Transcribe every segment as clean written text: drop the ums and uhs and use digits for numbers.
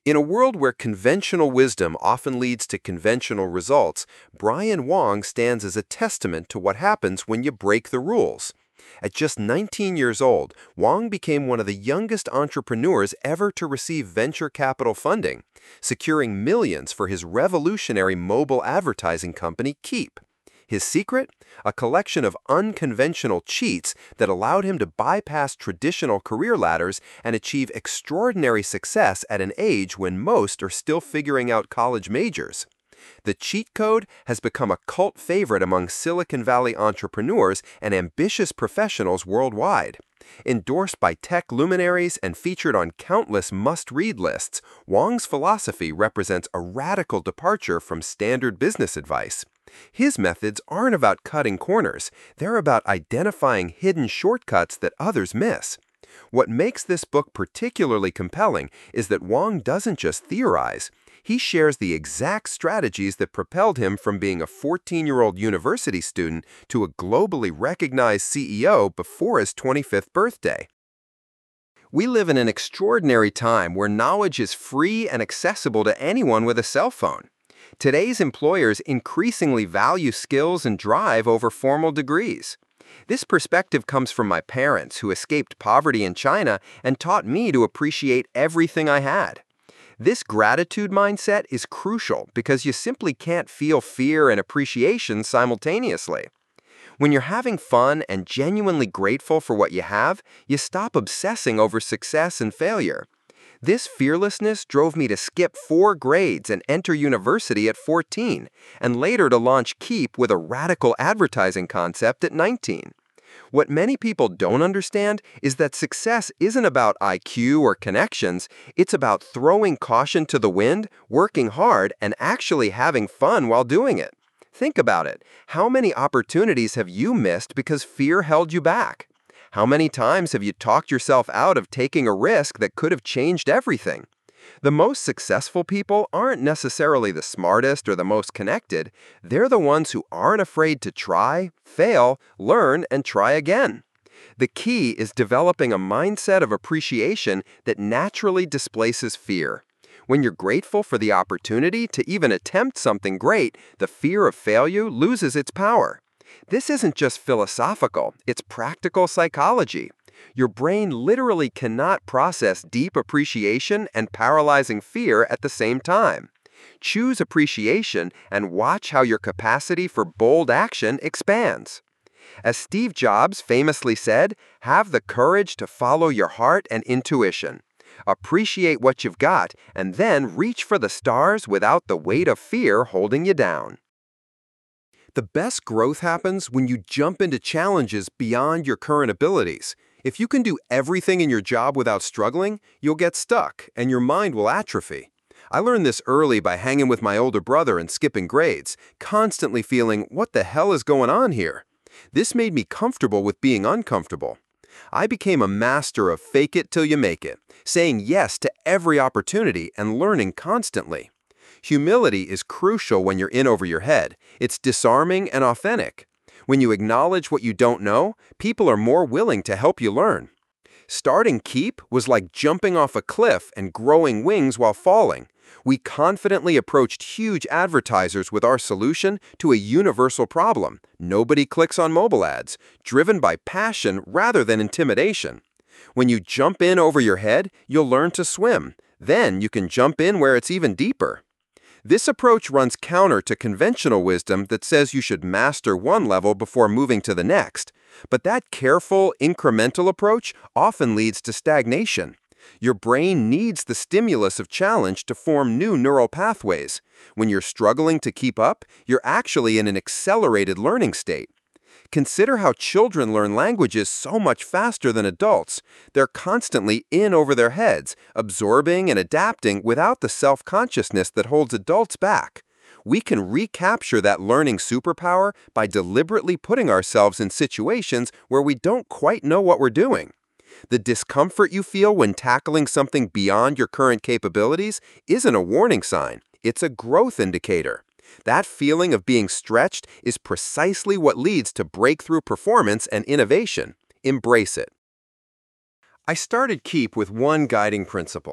In a world where conventional wisdom often leads to conventional results, Brian Wong stands as a testament to what happens when you break the rules. At just 19 years old, Wong became one of the youngest entrepreneurs ever to receive venture capital funding, securing millions for his revolutionary mobile advertising company, Keep. His secret? A collection of unconventional cheats that allowed him to bypass traditional career ladders and achieve extraordinary success at an age when most are still figuring out college majors. The cheat code has become a cult favorite among Silicon Valley entrepreneurs and ambitious professionals worldwide. Endorsed by tech luminaries and featured on countless must-read lists, Wong's philosophy represents a radical departure from standard business advice. His methods aren't about cutting corners, they're about identifying hidden shortcuts that others miss. What makes this book particularly compelling is that Wong doesn't just theorize. He shares the exact strategies that propelled him from being a 14-year-old university student to a globally recognized CEO before his 25th birthday. We live in an extraordinary time where knowledge is free and accessible to anyone with a cell phone. Today's employers increasingly value skills and drive over formal degrees. This perspective comes from my parents, who escaped poverty in China and taught me to appreciate everything I had. This gratitude mindset is crucial because you simply can't feel fear and appreciation simultaneously. When you're having fun and genuinely grateful for what you have, you stop obsessing over success and failure. This fearlessness drove me to skip 4 grades and enter university at 14, and later to launch Keep with a radical advertising concept at 19. What many people don't understand is that success isn't about IQ or connections, it's about throwing caution to the wind, working hard, and actually having fun while doing it. Think about it. How many opportunities have you missed because fear held you back? How many times have you talked yourself out of taking a risk that could have changed everything? The most successful people aren't necessarily the smartest or the most connected. They're the ones who aren't afraid to try, fail, learn, and try again. The key is developing a mindset of appreciation that naturally displaces fear. When you're grateful for the opportunity to even attempt something great, the fear of failure loses its power. This isn't just philosophical, it's practical psychology. Your brain literally cannot process deep appreciation and paralyzing fear at the same time. Choose appreciation and watch how your capacity for bold action expands. As Steve Jobs famously said, have the courage to follow your heart and intuition. Appreciate what you've got and then reach for the stars without the weight of fear holding you down. The best growth happens when you jump into challenges beyond your current abilities. If you can do everything in your job without struggling, you'll get stuck and your mind will atrophy. I learned this early by hanging with my older brother and skipping grades, constantly feeling, what the hell is going on here? This made me comfortable with being uncomfortable. I became a master of fake it till you make it, saying yes to every opportunity and learning constantly. Humility is crucial when you're in over your head. It's disarming and authentic. When you acknowledge what you don't know, people are more willing to help you learn. Starting Keep was like jumping off a cliff and growing wings while falling. We confidently approached huge advertisers with our solution to a universal problem. Nobody clicks on mobile ads, driven by passion rather than intimidation. When you jump in over your head, you'll learn to swim. Then you can jump in where it's even deeper. This approach runs counter to conventional wisdom that says you should master one level before moving to the next. But that careful, incremental approach often leads to stagnation. Your brain needs the stimulus of challenge to form new neural pathways. When you're struggling to keep up, you're actually in an accelerated learning state. Consider how children learn languages so much faster than adults. They're constantly in over their heads, absorbing and adapting without the self-consciousness that holds adults back. We can recapture that learning superpower by deliberately putting ourselves in situations where we don't quite know what we're doing. The discomfort you feel when tackling something beyond your current capabilities isn't a warning sign, it's a growth indicator. That feeling of being stretched is precisely what leads to breakthrough performance and innovation. Embrace it. I started Keep with one guiding principle.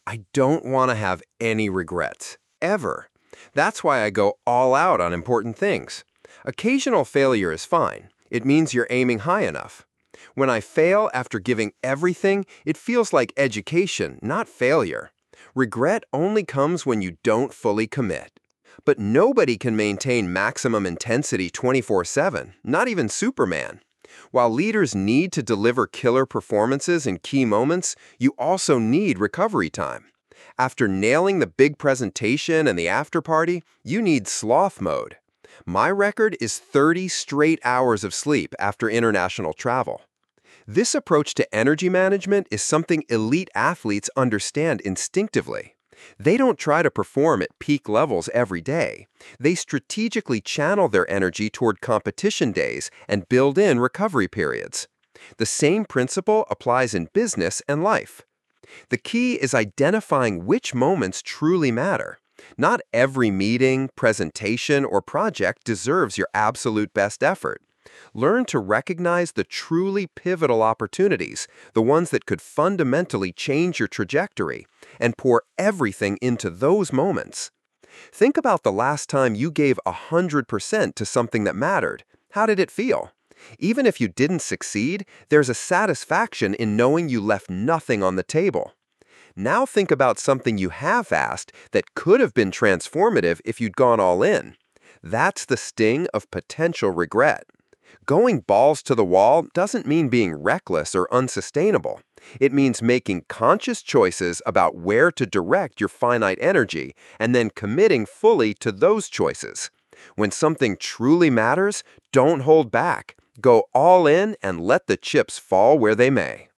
I don't want to have any regrets, ever. That's why I go all out on important things. Occasional failure is fine. It means you're aiming high enough. When I fail after giving everything, it feels like education, not failure. Regret only comes when you don't fully commit. But nobody can maintain maximum intensity 24/7, not even Superman. While leaders need to deliver killer performances in key moments, you also need recovery time. After nailing the big presentation and the after party, you need sloth mode. My record is 30 straight hours of sleep after international travel. This approach to energy management is something elite athletes understand instinctively. They don't try to perform at peak levels every day. They strategically channel their energy toward competition days and build in recovery periods. The same principle applies in business and life. The key is identifying which moments truly matter. Not every meeting, presentation, or project deserves your absolute best effort. Learn to recognize the truly pivotal opportunities, the ones that could fundamentally change your trajectory, and pour everything into those moments. Think about the last time you gave 100% to something that mattered. How did it feel? Even if you didn't succeed, there's a satisfaction in knowing you left nothing on the table. Now think about something you half-assed that could have been transformative if you'd gone all in. That's the sting of potential regret. Going balls to the wall doesn't mean being reckless or unsustainable. It means making conscious choices about where to direct your finite energy and then committing fully to those choices. When something truly matters, don't hold back. Go all in and let the chips fall where they may.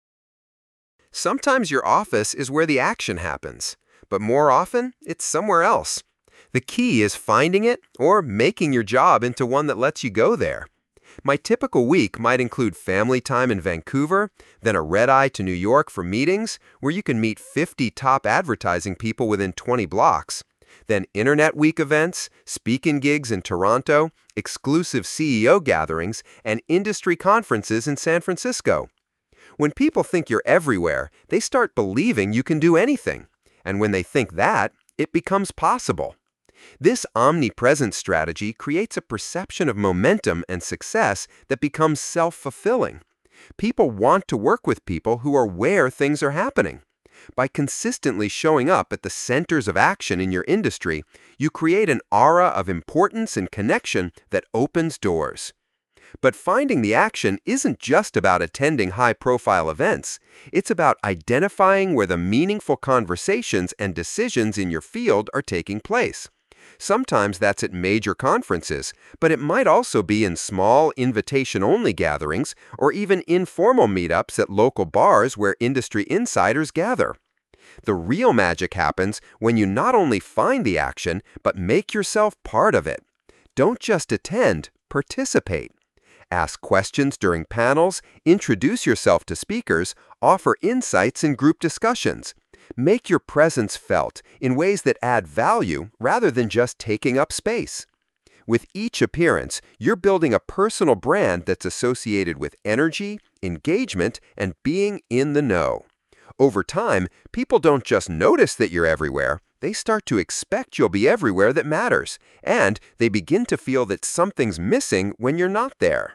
Sometimes your office is where the action happens, but more often, it's somewhere else. The key is finding it or making your job into one that lets you go there. My typical week might include family time in Vancouver, then a red-eye to New York for meetings where you can meet 50 top advertising people within 20 blocks, then Internet Week events, speaking gigs in Toronto, exclusive CEO gatherings, and industry conferences in San Francisco. When people think you're everywhere, they start believing you can do anything. And when they think that, it becomes possible. This omnipresent strategy creates a perception of momentum and success that becomes self-fulfilling. People want to work with people who are where things are happening. By consistently showing up at the centers of action in your industry, you create an aura of importance and connection that opens doors. But finding the action isn't just about attending high-profile events. It's about identifying where the meaningful conversations and decisions in your field are taking place. Sometimes that's at major conferences, but it might also be in small, invitation-only gatherings or even informal meetups at local bars where industry insiders gather. The real magic happens when you not only find the action, but make yourself part of it. Don't just attend, participate. Ask questions during panels, introduce yourself to speakers, offer insights in group discussions. Make your presence felt in ways that add value rather than just taking up space. With each appearance, you're building a personal brand that's associated with energy, engagement, and being in the know. Over time, people don't just notice that you're everywhere, they start to expect you'll be everywhere that matters, and they begin to feel that something's missing when you're not there.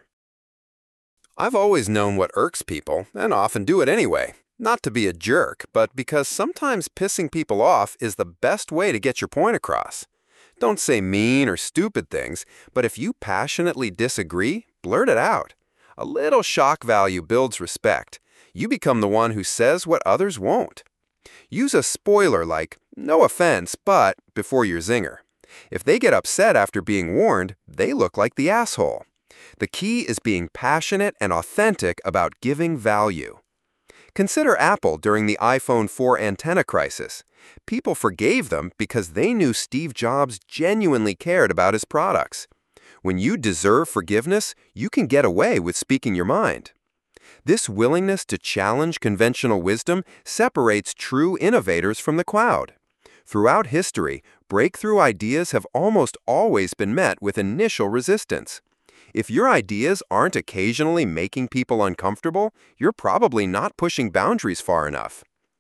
I've always known what irks people, and often do it anyway. Not to be a jerk, but because sometimes pissing people off is the best way to get your point across. Don't say mean or stupid things, but if you passionately disagree, blurt it out. A little shock value builds respect. You become the one who says what others won't. Use a spoiler like, "No offense, but," before your zinger. If they get upset after being warned, they look like the asshole. The key is being passionate and authentic about giving value. Consider Apple during the iPhone 4 antenna crisis. People forgave them because they knew Steve Jobs genuinely cared about his products. When you deserve forgiveness, you can get away with speaking your mind. This willingness to challenge conventional wisdom separates true innovators from the crowd. Throughout history, breakthrough ideas have almost always been met with initial resistance. If your ideas aren't occasionally making people uncomfortable, you're probably not pushing boundaries far enough.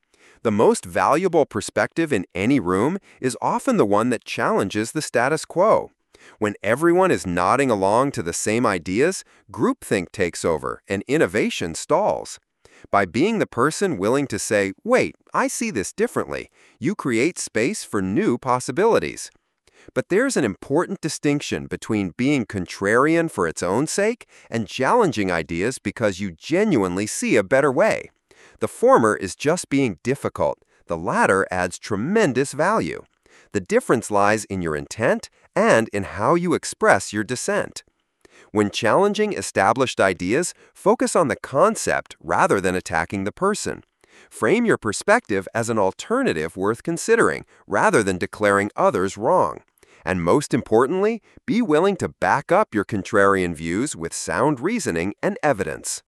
The most valuable perspective in any room is often the one that challenges the status quo. When everyone is nodding along to the same ideas, groupthink takes over and innovation stalls. By being the person willing to say, "Wait, I see this differently," you create space for new possibilities. But there's an important distinction between being contrarian for its own sake and challenging ideas because you genuinely see a better way. The former is just being difficult. The latter adds tremendous value. The difference lies in your intent and in how you express your dissent. When challenging established ideas, focus on the concept rather than attacking the person. Frame your perspective as an alternative worth considering rather than declaring others wrong. And most importantly, be willing to back up your contrarian views with sound reasoning and evidence.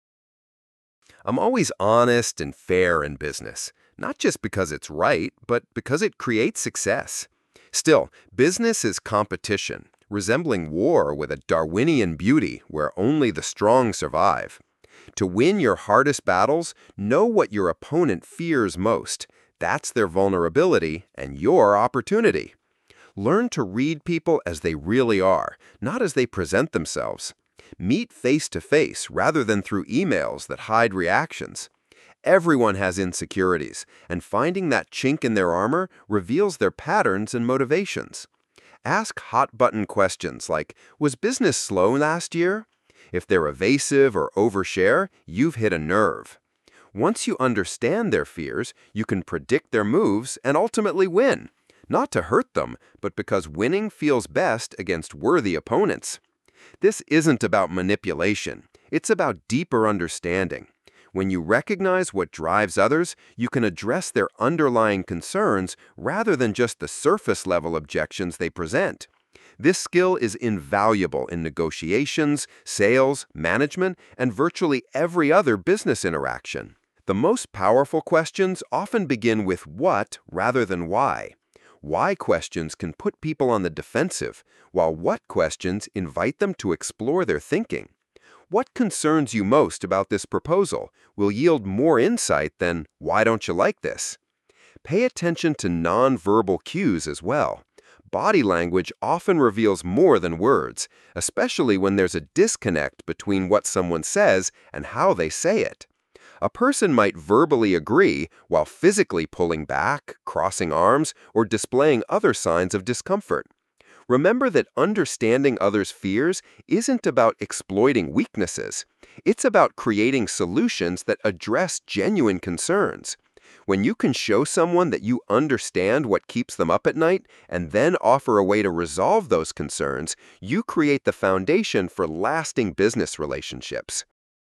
I'm always honest and fair in business, not just because it's right, but because it creates success. Still, business is competition, resembling war with a Darwinian beauty where only the strong survive. To win your hardest battles, know what your opponent fears most. That's their vulnerability and your opportunity. Learn to read people as they really are, not as they present themselves. Meet face to face rather than through emails that hide reactions. Everyone has insecurities, and finding that chink in their armor reveals their patterns and motivations. Ask hot-button questions like, "Was business slow last year?" If they're evasive or overshare, you've hit a nerve. Once you understand their fears, you can predict their moves and ultimately win. Not to hurt them, but because winning feels best against worthy opponents. This isn't about manipulation. It's about deeper understanding. When you recognize what drives others, you can address their underlying concerns rather than just the surface-level objections they present. This skill is invaluable in negotiations, sales, management, and virtually every other business interaction. The most powerful questions often begin with what rather than why. Why questions can put people on the defensive, while what questions invite them to explore their thinking. What concerns you most about this proposal will yield more insight than, "Why don't you like this?" Pay attention to nonverbal cues as well. Body language often reveals more than words, especially when there's a disconnect between what someone says and how they say it. A person might verbally agree while physically pulling back, crossing arms, or displaying other signs of discomfort. Remember that understanding others' fears isn't about exploiting weaknesses. It's about creating solutions that address genuine concerns. When you can show someone that you understand what keeps them up at night and then offer a way to resolve those concerns, you create the foundation for lasting business relationships.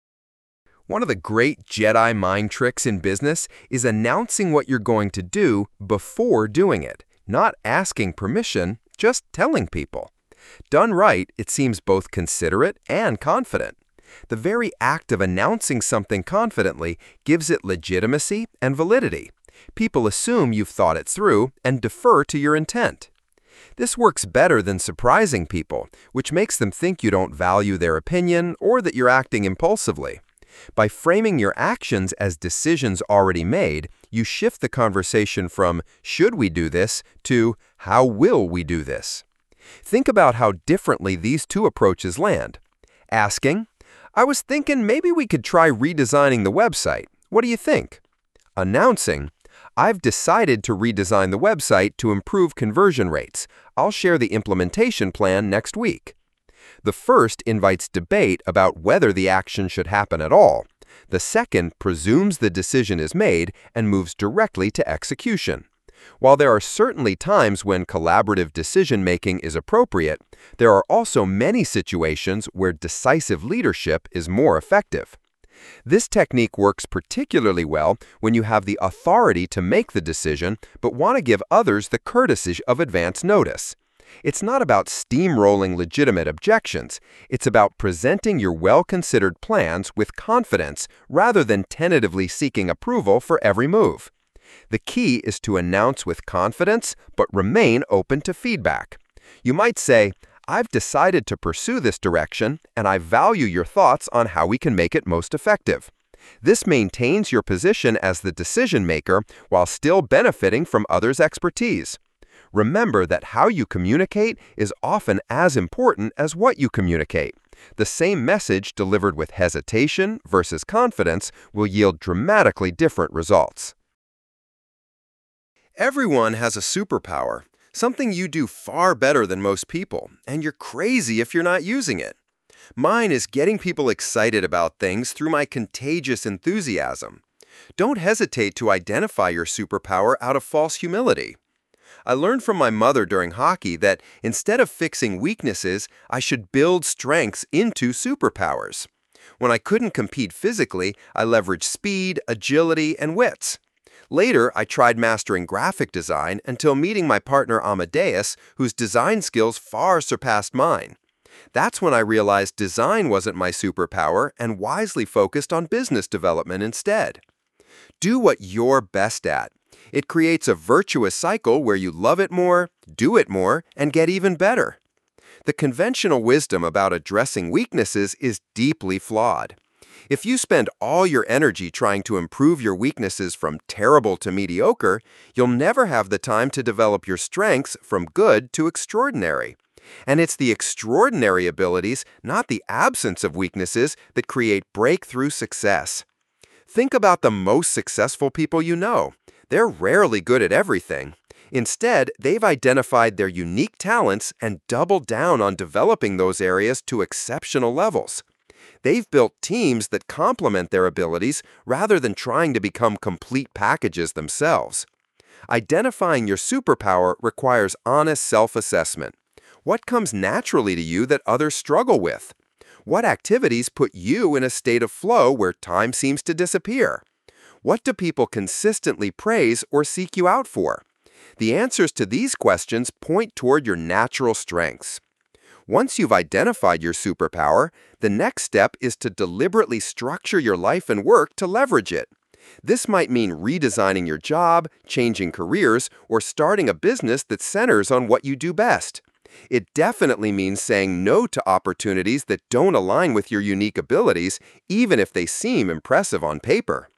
One of the great Jedi mind tricks in business is announcing what you're going to do before doing it, not asking permission, just telling people. Done right, it seems both considerate and confident. The very act of announcing something confidently gives it legitimacy and validity. People assume you've thought it through and defer to your intent. This works better than surprising people, which makes them think you don't value their opinion or that you're acting impulsively. By framing your actions as decisions already made, you shift the conversation from "should we do this" to "how will we do this?" Think about how differently these two approaches land. Asking, "I was thinking maybe we could try redesigning the website. What do you think?" Announcing, "I've decided to redesign the website to improve conversion rates. I'll share the implementation plan next week." The first invites debate about whether the action should happen at all. The second presumes the decision is made and moves directly to execution. While there are certainly times when collaborative decision-making is appropriate, there are also many situations where decisive leadership is more effective. This technique works particularly well when you have the authority to make the decision but want to give others the courtesy of advance notice. It's not about steamrolling legitimate objections. It's about presenting your well-considered plans with confidence rather than tentatively seeking approval for every move. The key is to announce with confidence but remain open to feedback. You might say, "I've decided to pursue this direction, and I value your thoughts on how we can make it most effective. This maintains your position as the decision maker while still benefiting from others' expertise. Remember that how you communicate is often as important as what you communicate. The same message delivered with hesitation versus confidence will yield dramatically different results. Everyone has a superpower, something you do far better than most people, and you're crazy if you're not using it. Mine is getting people excited about things through my contagious enthusiasm. Don't hesitate to identify your superpower out of false humility. I learned from my mother during hockey that instead of fixing weaknesses, I should build strengths into superpowers. When I couldn't compete physically, I leveraged speed, agility, and wits. Later, I tried mastering graphic design until meeting my partner Amadeus, whose design skills far surpassed mine. That's when I realized design wasn't my superpower and wisely focused on business development instead. Do what you're best at. It creates a virtuous cycle where you love it more, do it more, and get even better. The conventional wisdom about addressing weaknesses is deeply flawed. If you spend all your energy trying to improve your weaknesses from terrible to mediocre, you'll never have the time to develop your strengths from good to extraordinary. And it's the extraordinary abilities, not the absence of weaknesses, that create breakthrough success. Think about the most successful people you know. They're rarely good at everything. Instead, they've identified their unique talents and doubled down on developing those areas to exceptional levels. They've built teams that complement their abilities rather than trying to become complete packages themselves. Identifying your superpower requires honest self-assessment. What comes naturally to you that others struggle with? What activities put you in a state of flow where time seems to disappear? What do people consistently praise or seek you out for? The answers to these questions point toward your natural strengths. Once you've identified your superpower, the next step is to deliberately structure your life and work to leverage it. This might mean redesigning your job, changing careers, or starting a business that centers on what you do best. It definitely means saying no to opportunities that don't align with your unique abilities, even if they seem impressive on paper.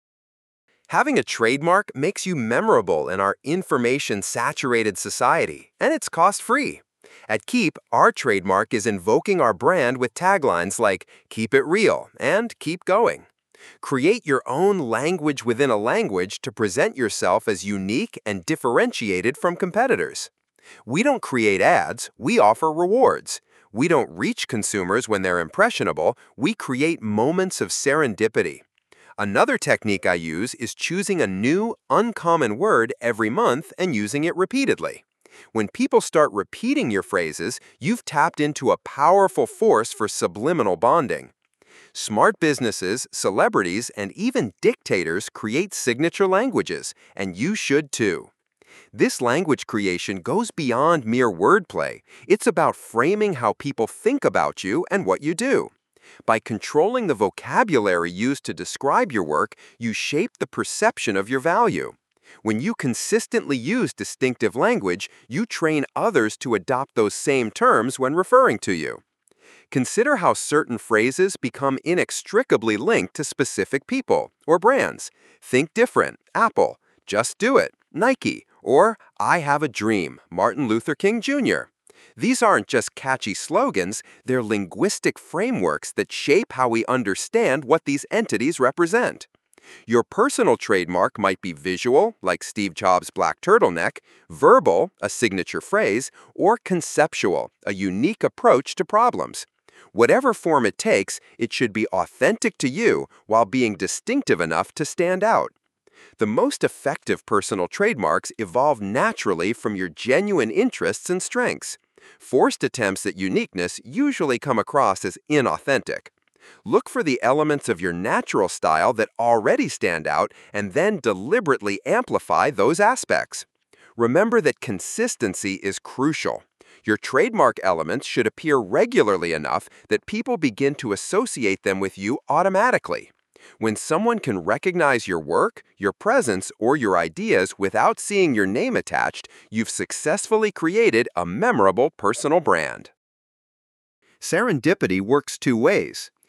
Having a trademark makes you memorable in our information-saturated society, and it's cost-free. At Keep, our trademark is invoking our brand with taglines like "Keep it real" and "Keep going." Create your own language within a language to present yourself as unique and differentiated from competitors. We don't create ads, we offer rewards. We don't reach consumers when they're impressionable, we create moments of serendipity. Another technique I use is choosing a new, uncommon word every month and using it repeatedly. When people start repeating your phrases, you've tapped into a powerful force for subliminal bonding. Smart businesses, celebrities, and even dictators create signature languages, and you should too. This language creation goes beyond mere wordplay. It's about framing how people think about you and what you do. By controlling the vocabulary used to describe your work, you shape the perception of your value. When you consistently use distinctive language, you train others to adopt those same terms when referring to you. Consider how certain phrases become inextricably linked to specific people or brands. Think different, Apple. Just do it, Nike. Or I have a dream, Martin Luther King Jr. These aren't just catchy slogans, they're linguistic frameworks that shape how we understand what these entities represent. Your personal trademark might be visual, like Steve Jobs' black turtleneck, verbal, a signature phrase, or conceptual, a unique approach to problems. Whatever form it takes, it should be authentic to you while being distinctive enough to stand out. The most effective personal trademarks evolve naturally from your genuine interests and strengths. Forced attempts at uniqueness usually come across as inauthentic. Look for the elements of your natural style that already stand out and then deliberately amplify those aspects. Remember that consistency is crucial. Your trademark elements should appear regularly enough that people begin to associate them with you automatically. When someone can recognize your work, your presence, or your ideas without seeing your name attached, you've successfully created a memorable personal brand. Serendipity works two ways.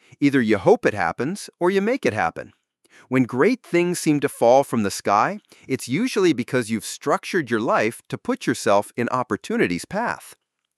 Either you hope it happens or you make it happen. When great things seem to fall from the sky, it's usually because you've structured your life to put yourself in opportunity's path.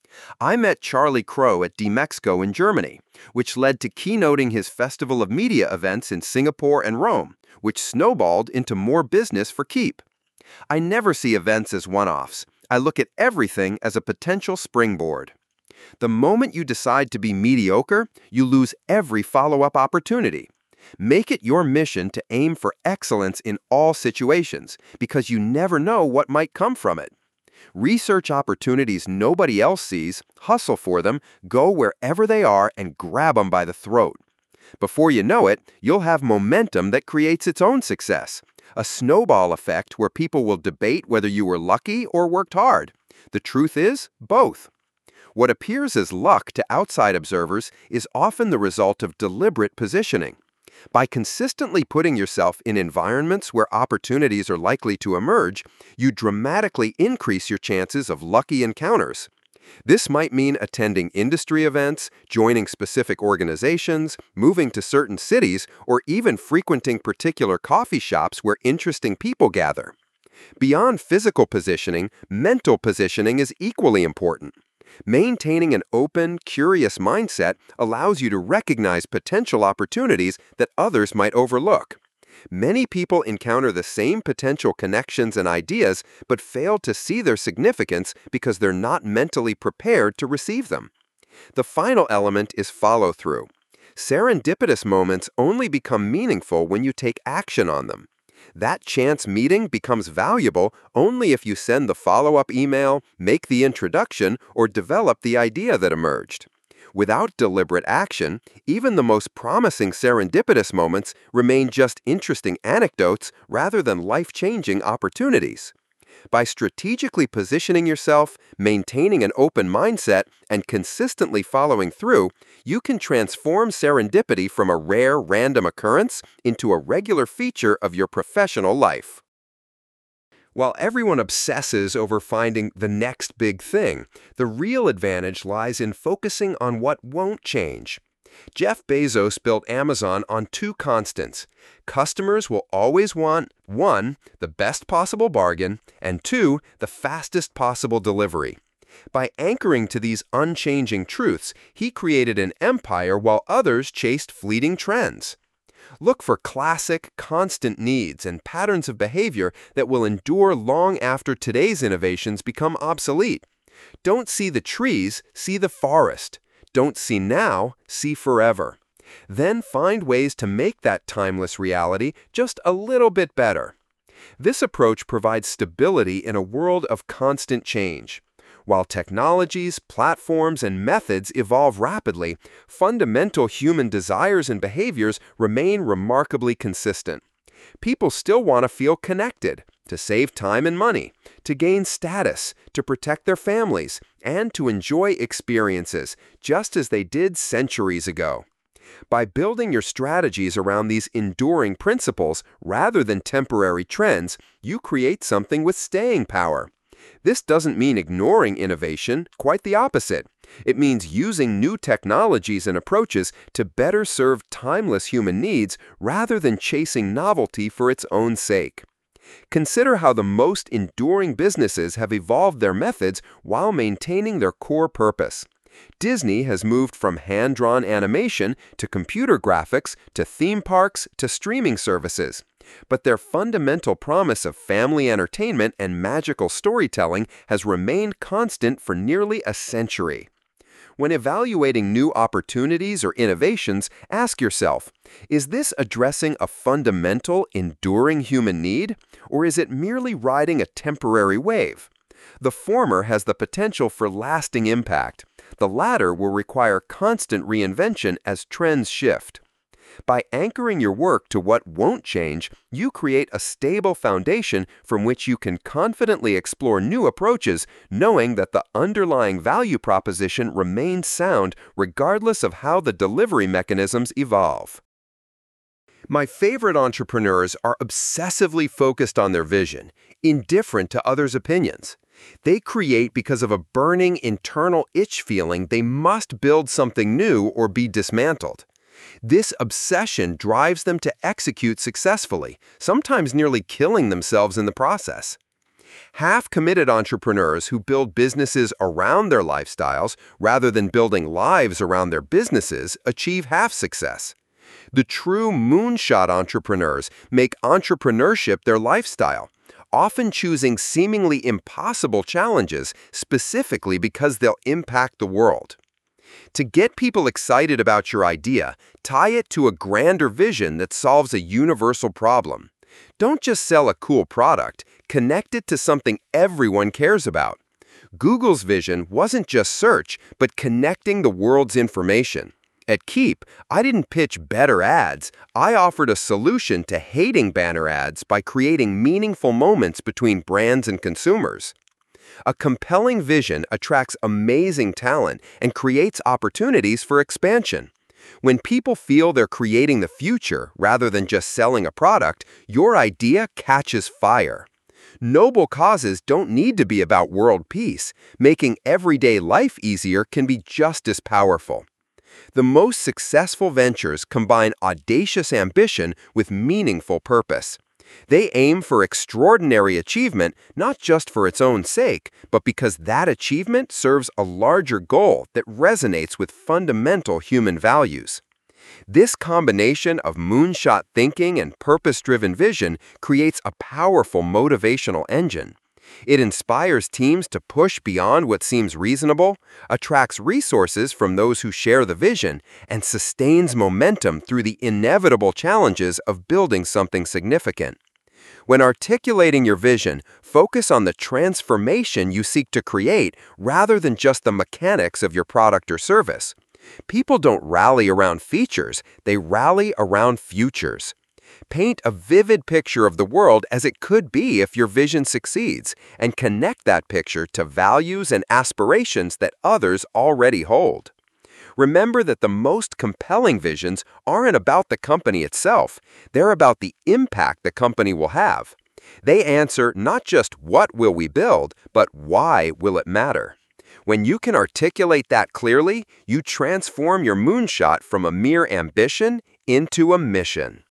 I met Charlie Crow at DMexco in Germany, which led to keynoting his Festival of Media events in Singapore and Rome, which snowballed into more business for Keep. I never see events as one-offs. I look at everything as a potential springboard. The moment you decide to be mediocre, you lose every follow-up opportunity. Make it your mission to aim for excellence in all situations, because you never know what might come from it. Research opportunities nobody else sees, hustle for them, go wherever they are, and grab them by the throat. Before you know it, you'll have momentum that creates its own success. A snowball effect where people will debate whether you were lucky or worked hard. The truth is, both. What appears as luck to outside observers is often the result of deliberate positioning. By consistently putting yourself in environments where opportunities are likely to emerge, you dramatically increase your chances of lucky encounters. This might mean attending industry events, joining specific organizations, moving to certain cities, or even frequenting particular coffee shops where interesting people gather. Beyond physical positioning, mental positioning is equally important. Maintaining an open, curious mindset allows you to recognize potential opportunities that others might overlook. Many people encounter the same potential connections and ideas but fail to see their significance because they're not mentally prepared to receive them. The final element is follow-through. Serendipitous moments only become meaningful when you take action on them. That chance meeting becomes valuable only if you send the follow-up email, make the introduction, or develop the idea that emerged. Without deliberate action, even the most promising serendipitous moments remain just interesting anecdotes rather than life-changing opportunities. By strategically positioning yourself, maintaining an open mindset, and consistently following through, you can transform serendipity from a rare, random occurrence into a regular feature of your professional life. While everyone obsesses over finding the next big thing, the real advantage lies in focusing on what won't change. Jeff Bezos built Amazon on two constants. Customers will always want 1. The best possible bargain, and 2. The fastest possible delivery. By anchoring to these unchanging truths, he created an empire while others chased fleeting trends. Look for classic, constant needs and patterns of behavior that will endure long after today's innovations become obsolete. Don't see the trees, see the forest. Don't see now, see forever. Then find ways to make that timeless reality just a little bit better. This approach provides stability in a world of constant change. While technologies, platforms, and methods evolve rapidly, fundamental human desires and behaviors remain remarkably consistent. People still want to feel connected, to save time and money, to gain status, to protect their families, and to enjoy experiences, just as they did centuries ago. By building your strategies around these enduring principles rather than temporary trends, you create something with staying power. This doesn't mean ignoring innovation, quite the opposite. It means using new technologies and approaches to better serve timeless human needs rather than chasing novelty for its own sake. Consider how the most enduring businesses have evolved their methods while maintaining their core purpose. Disney has moved from hand-drawn animation to computer graphics to theme parks to streaming services. But their fundamental promise of family entertainment and magical storytelling has remained constant for nearly a century. When evaluating new opportunities or innovations, ask yourself, is this addressing a fundamental, enduring human need, or is it merely riding a temporary wave? The former has the potential for lasting impact. The latter will require constant reinvention as trends shift. By anchoring your work to what won't change, you create a stable foundation from which you can confidently explore new approaches, knowing that the underlying value proposition remains sound regardless of how the delivery mechanisms evolve. My favorite entrepreneurs are obsessively focused on their vision, indifferent to others' opinions. They create because of a burning internal itch feeling they must build something new or be dismantled. This obsession drives them to execute successfully, sometimes nearly killing themselves in the process. Half-committed entrepreneurs who build businesses around their lifestyles rather than building lives around their businesses achieve half success. The true moonshot entrepreneurs make entrepreneurship their lifestyle, often choosing seemingly impossible challenges specifically because they'll impact the world. To get people excited about your idea, tie it to a grander vision that solves a universal problem. Don't just sell a cool product, connect it to something everyone cares about. Google's vision wasn't just search, but connecting the world's information. At Keep, I didn't pitch better ads, I offered a solution to hating banner ads by creating meaningful moments between brands and consumers. A compelling vision attracts amazing talent and creates opportunities for expansion. When people feel they're creating the future rather than just selling a product, your idea catches fire. Noble causes don't need to be about world peace. Making everyday life easier can be just as powerful. The most successful ventures combine audacious ambition with meaningful purpose. They aim for extraordinary achievement not just for its own sake, but because that achievement serves a larger goal that resonates with fundamental human values. This combination of moonshot thinking and purpose-driven vision creates a powerful motivational engine. It inspires teams to push beyond what seems reasonable, attracts resources from those who share the vision, and sustains momentum through the inevitable challenges of building something significant. When articulating your vision, focus on the transformation you seek to create rather than just the mechanics of your product or service. People don't rally around features, they rally around futures. Paint a vivid picture of the world as it could be if your vision succeeds, and connect that picture to values and aspirations that others already hold. Remember that the most compelling visions aren't about the company itself, they're about the impact the company will have. They answer not just what will we build, but why will it matter. When you can articulate that clearly, you transform your moonshot from a mere ambition into a mission.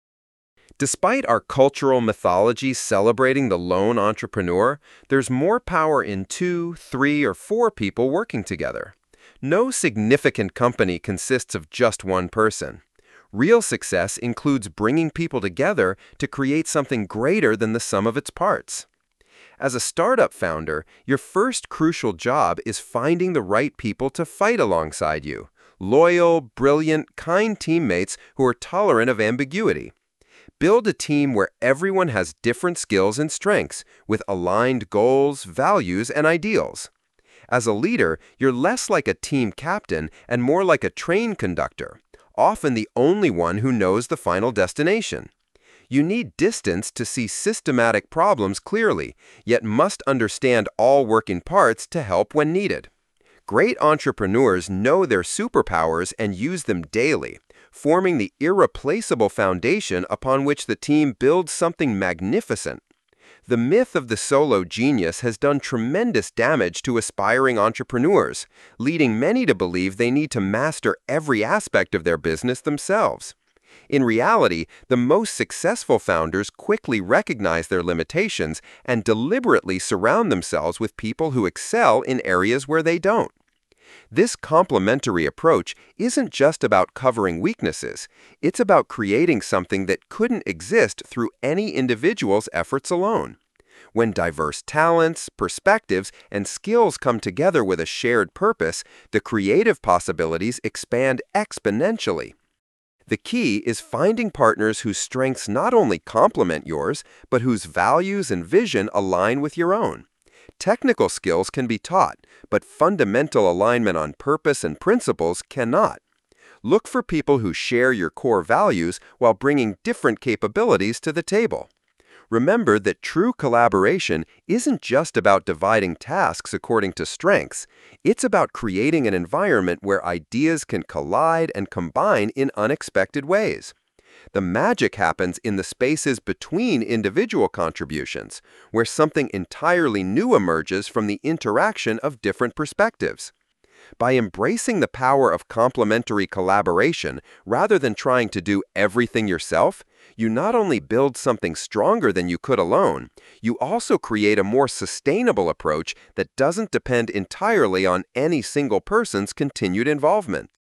Despite our cultural mythology celebrating the lone entrepreneur, there's more power in 2, 3, or 4 people working together. No significant company consists of just one person. Real success includes bringing people together to create something greater than the sum of its parts. As a startup founder, your first crucial job is finding the right people to fight alongside you. Loyal, brilliant, kind teammates who are tolerant of ambiguity. Build a team where everyone has different skills and strengths, with aligned goals, values, and ideals. As a leader, you're less like a team captain and more like a train conductor, often the only one who knows the final destination. You need distance to see systematic problems clearly, yet must understand all working parts to help when needed. Great entrepreneurs know their superpowers and use them daily, forming the irreplaceable foundation upon which the team builds something magnificent. The myth of the solo genius has done tremendous damage to aspiring entrepreneurs, leading many to believe they need to master every aspect of their business themselves. In reality, the most successful founders quickly recognize their limitations and deliberately surround themselves with people who excel in areas where they don't. This complementary approach isn't just about covering weaknesses, it's about creating something that couldn't exist through any individual's efforts alone. When diverse talents, perspectives, and skills come together with a shared purpose, the creative possibilities expand exponentially. The key is finding partners whose strengths not only complement yours, but whose values and vision align with your own. Technical skills can be taught, but fundamental alignment on purpose and principles cannot. Look for people who share your core values while bringing different capabilities to the table. Remember that true collaboration isn't just about dividing tasks according to strengths. It's about creating an environment where ideas can collide and combine in unexpected ways. The magic happens in the spaces between individual contributions, where something entirely new emerges from the interaction of different perspectives. By embracing the power of complementary collaboration rather than trying to do everything yourself, you not only build something stronger than you could alone, you also create a more sustainable approach that doesn't depend entirely on any single person's continued involvement.